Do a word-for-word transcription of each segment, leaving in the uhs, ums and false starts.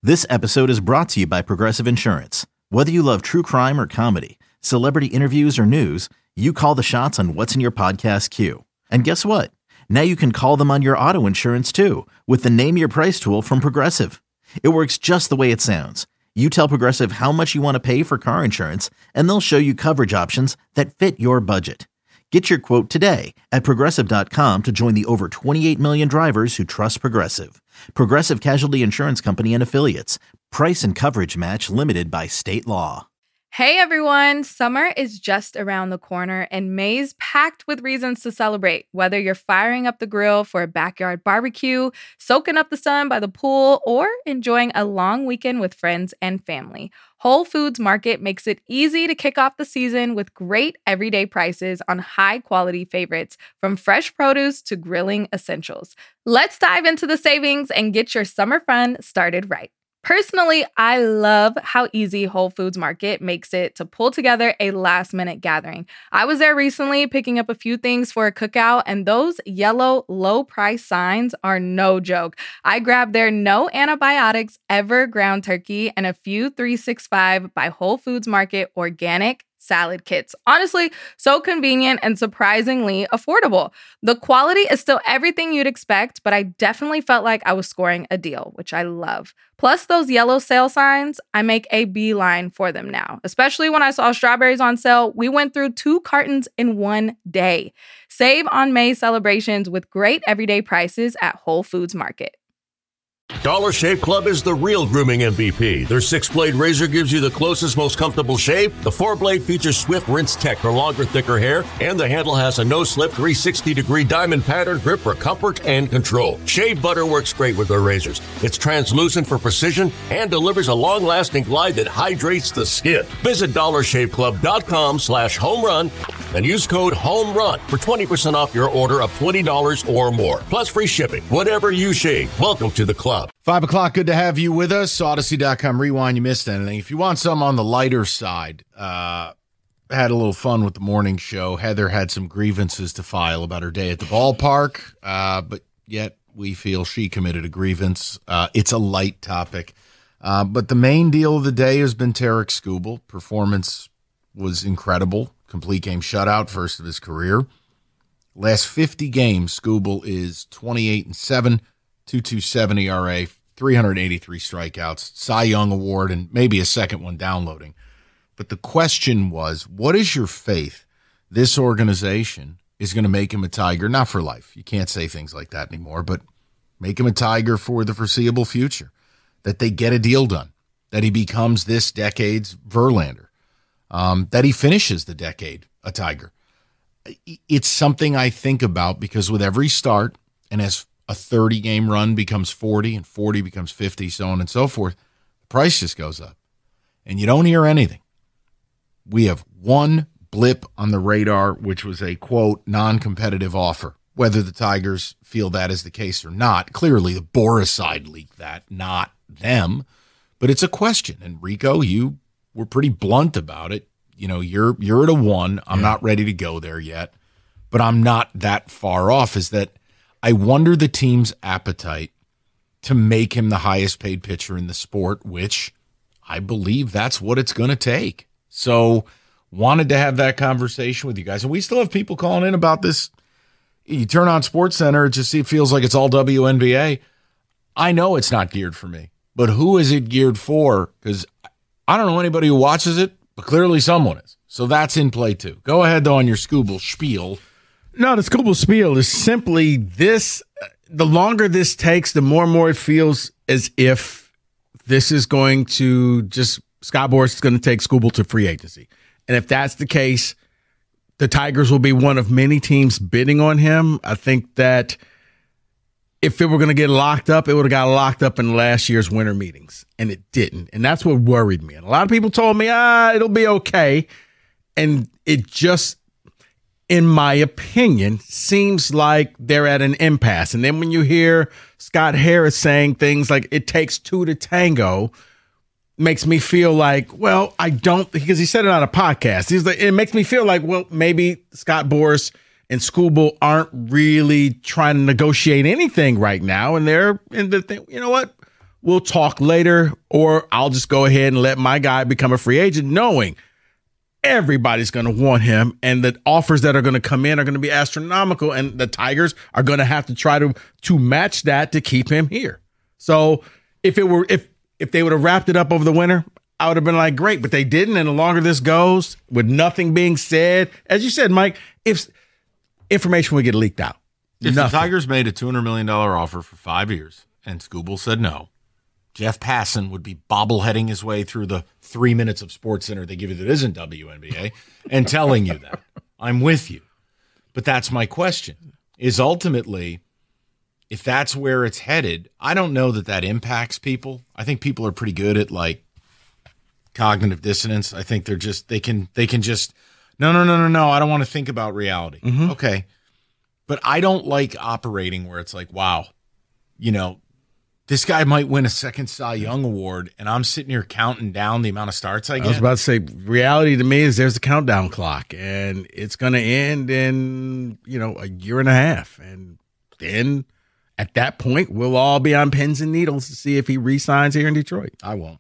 This episode is brought to you by Progressive Insurance. Whether you love true crime or comedy, celebrity interviews or news, you call the shots on what's in your podcast queue. And guess what? Now you can call them on your auto insurance too with the Name Your Price tool from Progressive. It works just the way it sounds. You tell Progressive how much you want to pay for car insurance, and they'll show you coverage options that fit your budget. Get your quote today at Progressive dot com to join the over twenty-eight million drivers who trust Progressive. Progressive Casualty Insurance Company and Affiliates. Price and coverage match limited by state law. Hey everyone, summer is just around the corner and May's packed with reasons to celebrate. Whether you're firing up the grill for a backyard barbecue, soaking up the sun by the pool, or enjoying a long weekend with friends and family, Whole Foods Market makes it easy to kick off the season with great everyday prices on high-quality favorites, from fresh produce to grilling essentials. Let's dive into the savings and get your summer fun started right. Personally, I love how easy Whole Foods Market makes it to pull together a last-minute gathering. I was there recently picking up a few things for a cookout, and those yellow low-price signs are no joke. I grabbed their no antibiotics ever ground turkey and a few three sixty-five by Whole Foods Market organic salad kits. Honestly, so convenient and surprisingly affordable. The quality is still everything you'd expect, but I definitely felt like I was scoring a deal, which I love. Plus those yellow sale signs, I make a beeline for them now. Especially when I saw strawberries on sale, we went through two cartons in one day. Save on May celebrations with great everyday prices at Whole Foods Market. Dollar Shave Club is the real grooming M V P. Their six-blade razor gives you the closest, most comfortable shave. The four-blade features Swift Rinse Tech for longer, thicker hair. And the handle has a no-slip three sixty degree diamond pattern grip for comfort and control. Shave butter works great with their razors. It's translucent for precision and delivers a long-lasting glide that hydrates the skin. Visit dollar shave club dot com slash home run and use code HOMERUN for twenty percent off your order of twenty dollars or more. Plus free shipping. Whatever you shave, welcome to the club. Five o'clock, good to have you with us. Odyssey dot com, rewind, you missed anything. If you want some on the lighter side, uh, had a little fun with the morning show. Heather had some grievances to file about her day at the ballpark, uh, but yet we feel she committed a grievance. Uh, it's a light topic. Uh, but the main deal of the day has been Tarik Skubal. Performance was incredible. Complete game shutout, first of his career. Last fifty games, Skubal is twenty-eight and seven. two point two seven E R A, three hundred eighty-three strikeouts, Cy Young Award, and maybe a second one downloading. But the question was, what is your faith this organization is going to make him a Tiger? Not for life. You can't say things like that anymore, but make him a Tiger for the foreseeable future. That they get a deal done. That he becomes this decade's Verlander. Um, that he finishes the decade a Tiger. It's something I think about because with every start, and as a thirty-game run becomes forty, and forty becomes fifty, so on and so forth, the price just goes up. And you don't hear anything. We have one blip on the radar, which was a, quote, non-competitive offer. Whether the Tigers feel that is the case or not, clearly the Boras side leaked that, not them. But it's a question. And, Rico, you were pretty blunt about it. You know, you're you're at a one. I'm yeah. not ready to go there yet. But I'm not that far off, is that I wonder the team's appetite to make him the highest paid pitcher in the sport, which I believe that's what it's going to take. So wanted to have that conversation with you guys. And we still have people calling in about this. You turn on SportsCenter, it just it feels like it's all W N B A. I know it's not geared for me, but who is it geared for? Because I don't know anybody who watches it, but clearly someone is. So that's in play too. Go ahead, though, on your Skubal spiel. No, the Skubal spiel is simply this. The longer this takes, the more and more it feels as if this is going to just, Scott Boras is going to take Skubal to free agency. And if that's the case, the Tigers will be one of many teams bidding on him. I think that if it were going to get locked up, it would have got locked up in last year's winter meetings. And it didn't. And that's what worried me. And a lot of people told me, ah, it'll be okay. And it just, in my opinion, seems like they're at an impasse. And then when you hear Scott Harris saying things like it takes two to tango, makes me feel like, well, I don't, because he said it on a podcast. He's like, it makes me feel like, well, maybe Scott Boras and Skubal aren't really trying to negotiate anything right now. And they're in the thing, you know what? we'll talk later, or I'll just go ahead and let my guy become a free agent, knowing everybody's going to want him, and the offers that are going to come in are going to be astronomical, and the Tigers are going to have to try to to match that to keep him here. So if it were if if they would have wrapped it up over the winter, I would have been like, great, but they didn't. And the longer this goes, with nothing being said, as you said, Mike, if information would get leaked out, if nothing. the Tigers made a two hundred million dollars offer for five years and Skubal said no, Jeff Passan would be bobbleheading his way through the three minutes of SportsCenter they give you that isn't W N B A and telling you that. I'm with you. But that's my question, is ultimately, if that's where it's headed, I don't know that that impacts people. I think people are pretty good at, like, cognitive dissonance. I think they're just, they can, they can just, no, no, no, no, no, I don't want to think about reality. Mm-hmm. Okay. But I don't like operating where it's like, wow, you know, this guy might win a second Cy Young award, and I'm sitting here counting down the amount of starts I get. I was about to say, reality to me is there's a countdown clock, and it's going to end in, you know, a year and a half. And then at that point, we'll all be on pins and needles to see if he re-signs here in Detroit. I won't.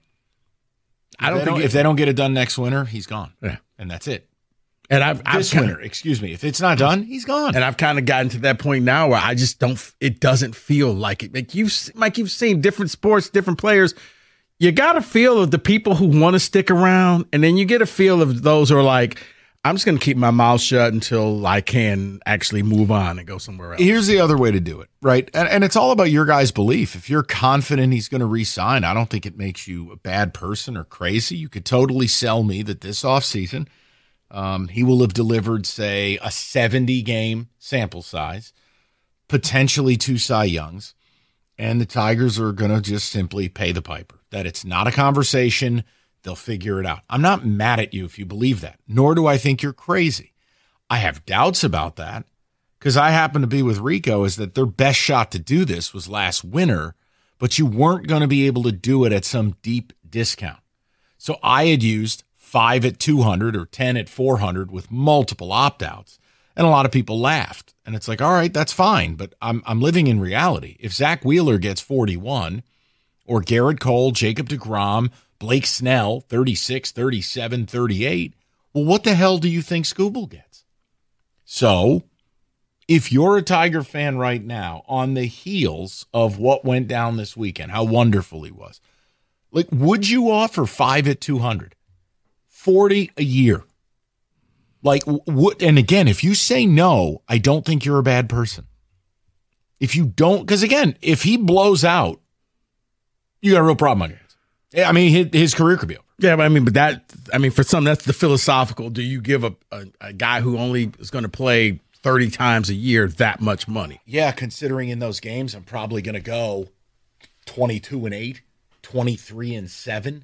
I don't if they think don't, it, if they don't get it done next winter, he's gone. Yeah. And that's it. And I've, This I've kinda, winter, excuse me. If it's not done, he's gone. And I've kind of gotten to that point now where I just don't, it doesn't feel like it. Like you've, Mike, you've seen different sports, different players. You got a feel of the people who want to stick around. And then you get a feel of those who are like, I'm just going to keep my mouth shut until I can actually move on and go somewhere else. Here's the other way to do it, right? And, and it's all about your guy's belief. If you're confident he's going to re-sign, I don't think it makes you a bad person or crazy. You could totally sell me that this offseason, um, he will have delivered, say, a seventy-game sample size, potentially two Cy Youngs, and the Tigers are going to just simply pay the piper, that it's not a conversation. They'll figure it out. I'm not mad at you if you believe that, nor do I think you're crazy. I have doubts about that because I happen to be with Rico is that their best shot to do this was last winter, but you weren't going to be able to do it at some deep discount. So I had used five at two hundred or ten at four hundred with multiple opt-outs, and a lot of people laughed. And it's like, all right, that's fine, but I'm I'm living in reality. If Zach Wheeler gets forty-one or Garrett Cole, Jacob deGrom, Blake Snell, thirty-six, thirty-seven, thirty-eight. Well, what the hell do you think Skubal gets? So, if you're a Tiger fan right now, on the heels of what went down this weekend, how wonderful he was, like, would you offer five at two hundred? forty a year? Like, what? And again, if you say no, I don't think you're a bad person. If you don't, because again, if he blows out, you got a real problem on your hands. I mean, his, his career could be over. Yeah, but I mean, but that, I mean, for some, that's the philosophical. Do you give a, a, a guy who only is going to play thirty times a year that much money? Yeah, considering in those games, I'm probably going to go twenty-two and eight, twenty-three and seven,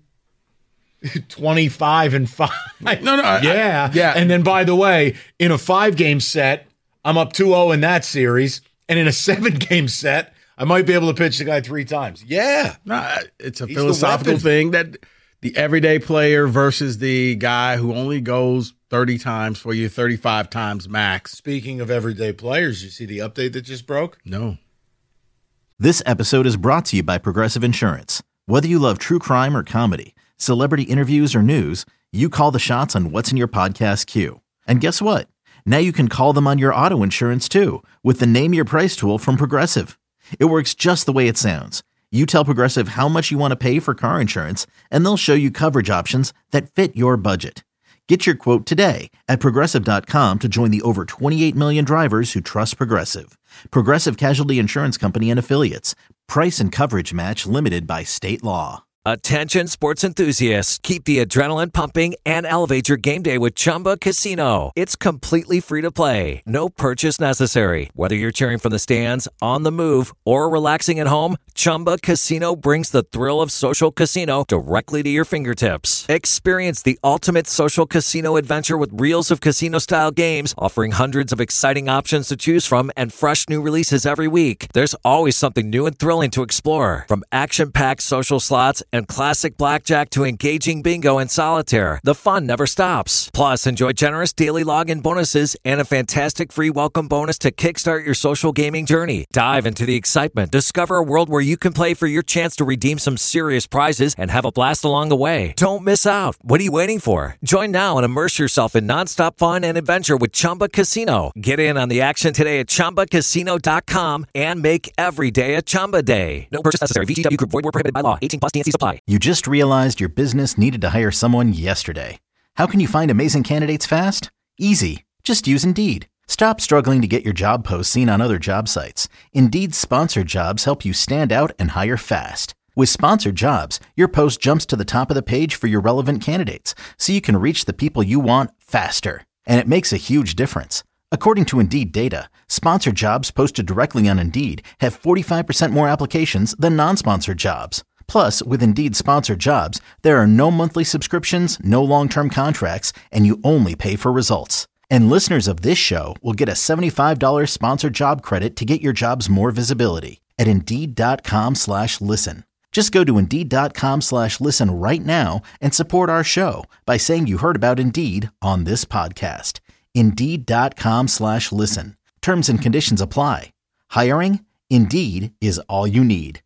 twenty-five and five. No, no. I, yeah. I, yeah. And then, by the way, in a five game set, I'm up two oh in that series. And in a seven game set, I might be able to pitch the guy three times. Yeah. No, it's a He's philosophical thing that the everyday player versus the guy who only goes thirty times for you, thirty-five times max. Speaking of everyday players, you see the update that just broke? No. This episode is brought to you by Progressive Insurance. Whether you love true crime or comedy, celebrity interviews or news, you call the shots on what's in your podcast queue. And guess what? Now you can call them on your auto insurance too with the Name Your Price tool from Progressive. It works just the way it sounds. You tell Progressive how much you want to pay for car insurance, and they'll show you coverage options that fit your budget. Get your quote today at Progressive dot com to join the over twenty-eight million drivers who trust Progressive. Progressive Casualty Insurance Company and Affiliates. Price and coverage match limited by state law. Attention sports enthusiasts, keep the adrenaline pumping and elevate your game day with Chumba Casino. It's completely free to play. No purchase necessary. Whether you're cheering from the stands, on the move, or relaxing at home, Chumba Casino brings the thrill of social casino directly to your fingertips. Experience the ultimate social casino adventure with reels of casino-style games, offering hundreds of exciting options to choose from and fresh new releases every week. There's always something new and thrilling to explore. From action-packed social slots and classic blackjack to engaging bingo and solitaire, the fun never stops. Plus, enjoy generous daily login bonuses and a fantastic free welcome bonus to kickstart your social gaming journey. Dive into the excitement. Discover a world where where you can play for your chance to redeem some serious prizes and have a blast along the way. Don't miss out. What are you waiting for? Join now and immerse yourself in nonstop fun and adventure with Chumba Casino. Get in on the action today at chumba casino dot com and make every day a Chumba day. No purchase necessary. V G W Group. Void where prohibited by law. eighteen plus. T N C supply. You just realized your business needed to hire someone yesterday. How can you find amazing candidates fast? Easy. Just use Indeed. Stop struggling to get your job posts seen on other job sites. Indeed's sponsored jobs help you stand out and hire fast. With sponsored jobs, your post jumps to the top of the page for your relevant candidates, so you can reach the people you want faster. And it makes a huge difference. According to Indeed data, sponsored jobs posted directly on Indeed have forty-five percent more applications than non-sponsored jobs. Plus, with Indeed sponsored jobs, there are no monthly subscriptions, no long-term contracts, and you only pay for results. And listeners of this show will get a seventy-five dollars sponsored job credit to get your jobs more visibility at Indeed.com slash listen. Just go to Indeed.com slash listen right now and support our show by saying you heard about Indeed on this podcast. Indeed.com slash listen. Terms and conditions apply. Hiring? Indeed is all you need.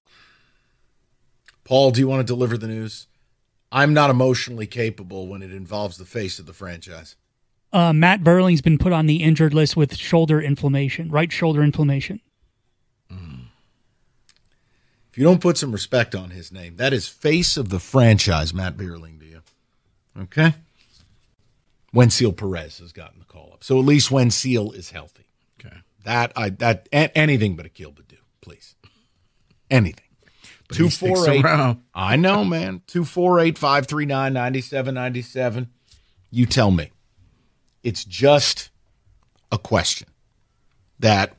Paul, do you want to deliver the news? I'm not emotionally capable when it involves the face of the franchise. Uh, Matt Burling's been put on the injured list with shoulder inflammation, right shoulder inflammation. Mm. If you don't put some respect on his name, that is face of the franchise, Matt Burling to you. Okay? Wensiel Perez has gotten the call up. So at least Wensiel is healthy. Okay. That, I, that, a- anything but Akil Badu, please. Anything. But two he sticks four eight. around. I know, man. two four eight, five three nine, nine seven nine seven. You tell me. It's just a question that,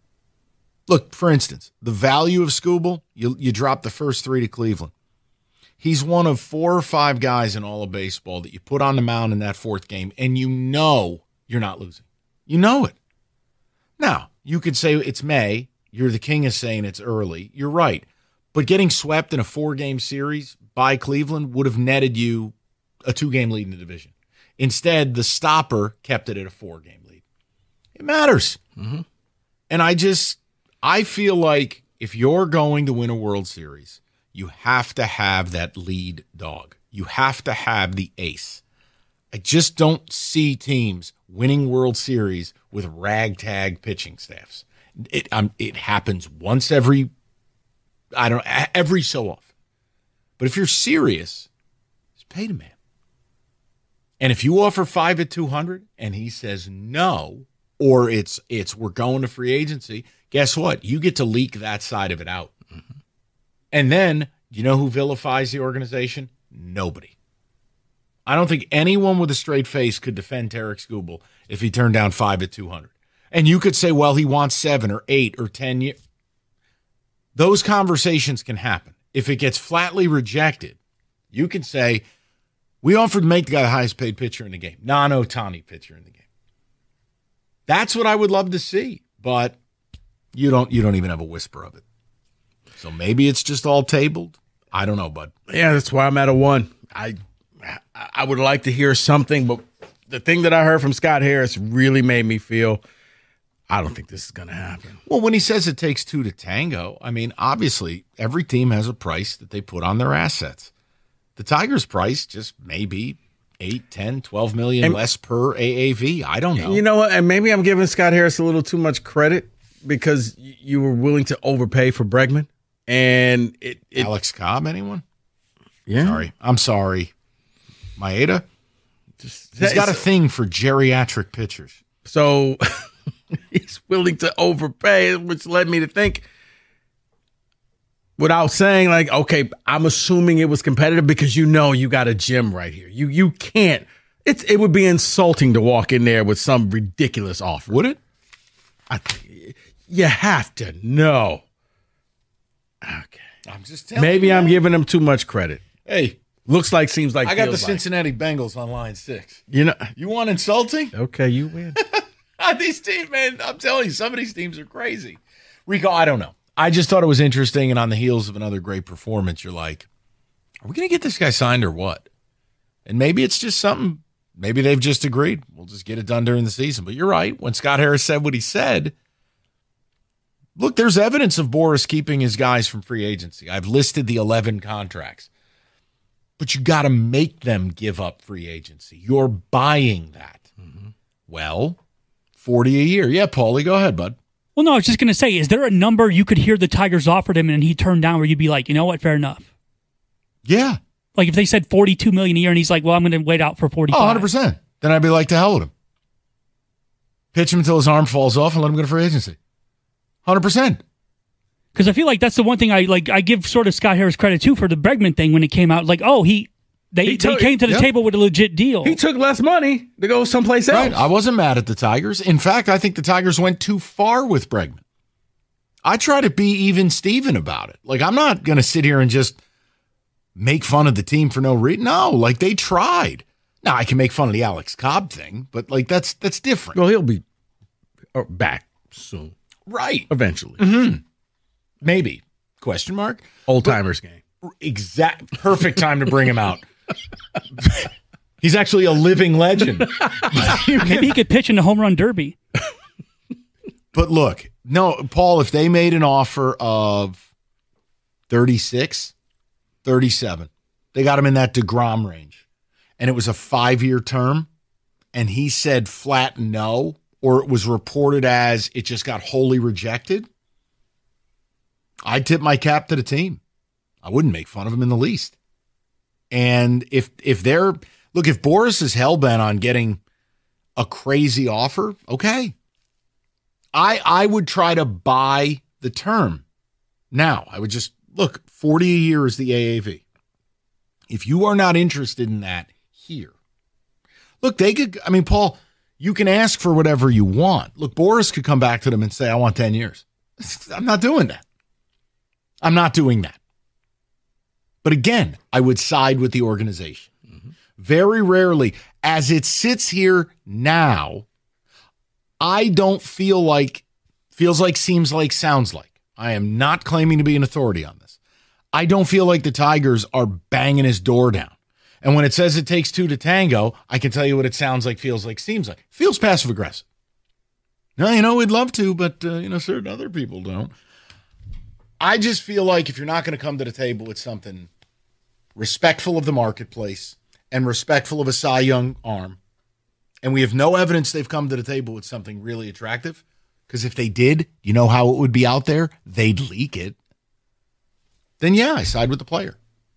look, for instance, the value of Skubal, you, you drop the first three to Cleveland. He's one of four or five guys in all of baseball that you put on the mound in that fourth game, and you know you're not losing. You know it. Now, you could say it's May. You're the king of saying it's early. You're right. But getting swept in a four-game series by Cleveland would have netted you a two-game lead in the division. Instead, the stopper kept it at a four-game lead. It matters. Mm-hmm. And I just, I feel like if you're going to win a World Series, you have to have that lead dog. You have to have the ace. I just don't see teams winning World Series with ragtag pitching staffs. It, um, it happens once every I don't know, every so often. But if you're serious, just pay the man. And if you offer five at two hundred and he says no, or it's it's we're going to free agency, guess what? You get to leak that side of it out. Mm-hmm. And then, you know who vilifies the organization? Nobody. I don't think anyone with a straight face could defend Tarik Skubal if he turned down five at two hundred. And you could say, well, he wants seven or eight or ten years. Those conversations can happen. If it gets flatly rejected, you can say, we offered to make the guy the highest paid pitcher in the game, non-Ohtani pitcher in the game. That's what I would love to see, but you don't you don't even have a whisper of it. So maybe it's just all tabled. I don't know, bud. Yeah, that's why I'm at a one. I I would like to hear something, but the thing that I heard from Scott Harris really made me feel I don't think this is going to happen. Well, when he says it takes two to tango, I mean, obviously, every team has a price that they put on their assets. The Tigers' price just may be eight, ten, twelve million and, less per A A V. I don't know. You know what? And maybe I'm giving Scott Harris a little too much credit because you were willing to overpay for Bregman. And it, it Alex Cobb, anyone? Yeah. Sorry. I'm sorry. Maeda? Just, He's got a thing for geriatric pitchers. So he's willing to overpay, which led me to think, without saying, like, okay, I'm assuming it was competitive because you know you got a gem right here. You you can't. It's it would be insulting to walk in there with some ridiculous offer. Would it? I, you have to know. Okay. I'm just telling Maybe you. I'm giving him too much credit. Hey. Looks like, seems like. I got the like. Cincinnati Bengals on line six. You know. You want insulting? Okay, you win. These teams, man, I'm telling you, some of these teams are crazy. Rico, I don't know. I just thought it was interesting, and on the heels of another great performance, you're like, are we going to get this guy signed or what? And maybe it's just something, maybe they've just agreed. We'll just get it done during the season. But you're right. When Scott Harris said what he said, look, there's evidence of Boras keeping his guys from free agency. I've listed the eleven contracts. But you got to make them give up free agency. You're buying that. Mm-hmm. Well, forty a year. Yeah, Paulie, go ahead, bud. Well, no, I was just going to say, is there a number you could hear the Tigers offered him and he turned down where you'd be like, you know what, fair enough? Yeah. Like if they said forty-two million dollars a year and he's like, well, I'm going to wait out for forty-five. Oh, one hundred percent. Then I'd be like, to hell with him. Pitch him until his arm falls off and let him go to free agency. one hundred percent. Because I feel like that's the one thing I like. I give sort of Scott Harris credit too for the Bregman thing when it came out. Like, oh, he they, He took- they came to the yep. table with a legit deal. He took less money to go someplace else. Right. I wasn't mad at the Tigers. In fact, I think the Tigers went too far with Bregman. I try to be even Steven about it. Like, I'm not going to sit here and just make fun of the team for no reason. No, like they tried. Now, I can make fun of the Alex Cobb thing, but like that's that's different. Well, he'll be uh, back soon. Right. Eventually. Mm-hmm. Maybe. Question mark? Old timers game. Exact perfect time to bring him out. He's actually a living legend. Maybe he could pitch in the home run derby. But look, no, Paul, if they made an offer of thirty-six, thirty-seven, they got him in that DeGrom range, and it was a five-year term, and he said flat no, or it was reported as it just got wholly rejected, I'd tip my cap to the team. I wouldn't make fun of him in the least. And if if they're look, if Boras is hell-bent on getting a crazy offer, okay. I I would try to buy the term. Now, I would just look, forty a year is the A A V. If you are not interested in that here. Look, they could, I mean, Paul, you can ask for whatever you want. Look, Boras could come back to them and say, I want ten years. I'm not doing that. I'm not doing that. But again, I would side with the organization. Mm-hmm. Very rarely, as it sits here now, I don't feel like, feels like, seems like, sounds like. I am not claiming to be an authority on this. I don't feel like the Tigers are banging his door down. And when it says it takes two to tango, I can tell you what it sounds like, feels like, seems like. Feels passive aggressive. No, you know, we'd love to, but, uh, you know, certain other people don't. I just feel like if you're not going to come to the table with something respectful of the marketplace and respectful of a Cy Young arm, and we have no evidence they've come to the table with something really attractive, because if they did, you know how it would be out there? They'd leak it. Then, yeah, I side with the player.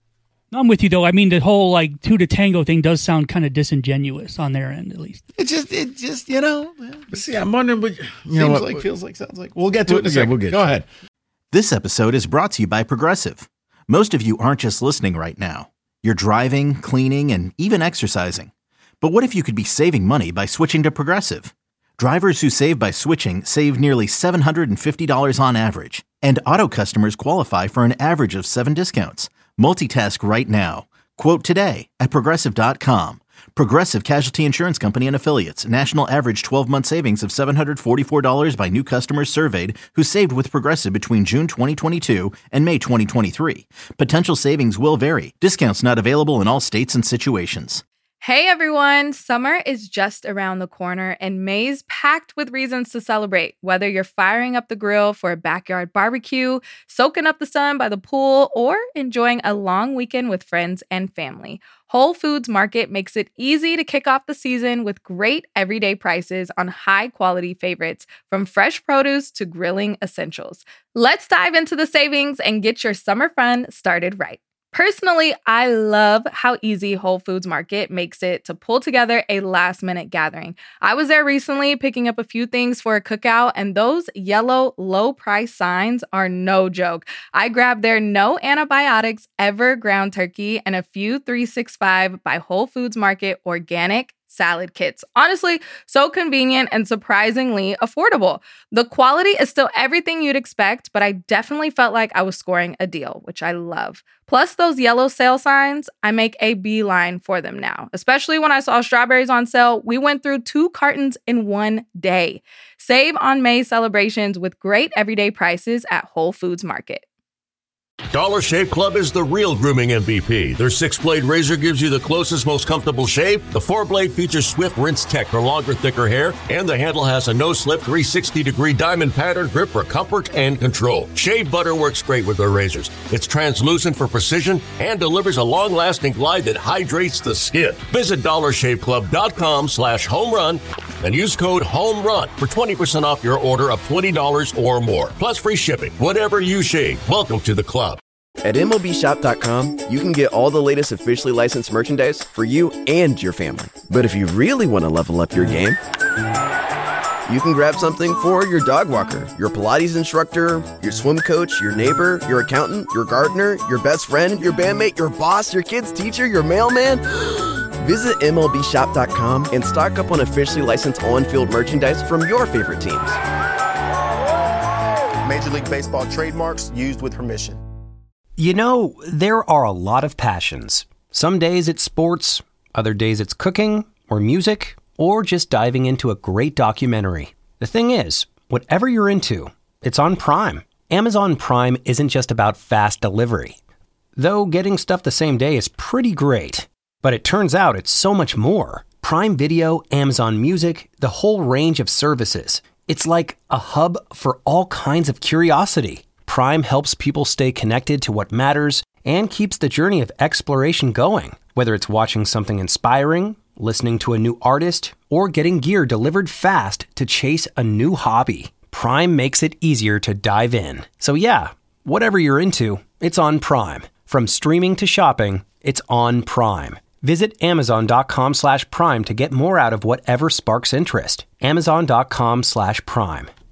I'm with you, though. I mean, the whole, like, two to tango thing does sound kind of disingenuous on their end, at least. It just, it just, you know. But see, I'm wondering, but you Seems know what? like, feels like, sounds like. We'll get to We'll- it in a yeah, second. we'll get Go to it. ahead. This episode is brought to you by Progressive. Most of you aren't just listening right now. You're driving, cleaning, and even exercising. But what if you could be saving money by switching to Progressive? Drivers who save by switching save nearly seven hundred fifty dollars on average. And auto customers qualify for an average of seven discounts. Multitask right now. Quote today at Progressive dot com. Progressive Casualty Insurance Company and Affiliates. National average twelve-month savings of seven hundred forty-four dollars by new customers surveyed who saved with Progressive between June twenty twenty-two and May twenty twenty-three. Potential savings will vary. Discounts not available in all states and situations. Hey everyone, summer is just around the corner and May's packed with reasons to celebrate. Whether you're firing up the grill for a backyard barbecue, soaking up the sun by the pool, or enjoying a long weekend with friends and family, Whole Foods Market makes it easy to kick off the season with great everyday prices on high-quality favorites, from fresh produce to grilling essentials. Let's dive into the savings and get your summer fun started right. Personally, I love how easy Whole Foods Market makes it to pull together a last-minute gathering. I was there recently picking up a few things for a cookout, and those yellow low-price signs are no joke. I grabbed their no antibiotics ever ground turkey and a few three sixty-five by Whole Foods Market organic salad kits. Honestly, so convenient and surprisingly affordable. The quality is still everything you'd expect, but I definitely felt like I was scoring a deal, which I love. Plus those yellow sale signs, I make a beeline for them now. Especially when I saw strawberries on sale, we went through two cartons in one day. Save on May celebrations with great everyday prices at Whole Foods Market. Dollar Shave Club is the real grooming M V P. Their six-blade razor gives you the closest, most comfortable shave. The four-blade features Swift Rinse Tech for longer, thicker hair, and the handle has a no-slip three sixty degree diamond pattern grip for comfort and control. Shave butter works great with their razors. It's translucent for precision and delivers a long-lasting glide that hydrates the skin. Visit dollar shave club dot com slash home run and use code HOMERUN for twenty percent off your order of twenty dollars or more. Plus free shipping. Whatever you shave, welcome to the club. At M L B shop dot com, you can get all the latest officially licensed merchandise for you and your family. But if you really want to level up your game, you can grab something for your dog walker, your Pilates instructor, your swim coach, your neighbor, your accountant, your gardener, your best friend, your bandmate, your boss, your kid's teacher, your mailman. Visit M L B shop dot com and stock up on officially licensed on-field merchandise from your favorite teams. Major League Baseball trademarks used with permission. You know, there are a lot of passions. Some days it's sports, other days it's cooking or music, or just diving into a great documentary. The thing is, whatever you're into, it's on Prime. Amazon Prime isn't just about fast delivery. Though getting stuff the same day is pretty great. But it turns out it's so much more. Prime Video, Amazon Music, the whole range of services. It's like a hub for all kinds of curiosity. Prime helps people stay connected to what matters and keeps the journey of exploration going. Whether it's watching something inspiring, listening to a new artist, or getting gear delivered fast to chase a new hobby, Prime makes it easier to dive in. So yeah, whatever you're into, it's on Prime. From streaming to shopping, it's on Prime. Visit amazon.com slash prime to get more out of whatever sparks interest. Amazon.com slash prime.